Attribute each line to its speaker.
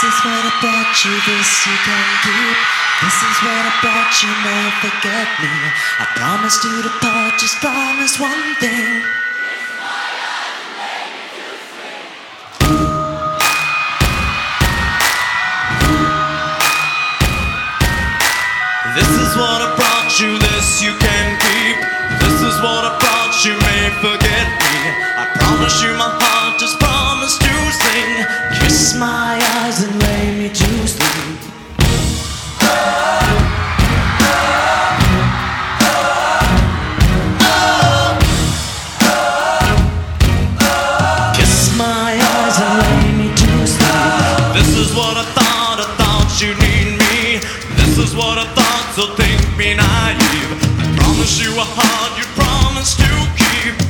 Speaker 1: is what I brought you, this you can keep. This is what I brought you, never forget me. I promised you to part, just promise one thing. This is what I brought you, this you can keep. This is what I brought you, may forget me. I promise you my heart, just promise to sing. Kiss my eyes and lay me to sleep. Kiss my eyes and lay me to sleep. This is what I thought you need me. This is what I thought, so think me naive. I promise you a heart you promise to keep.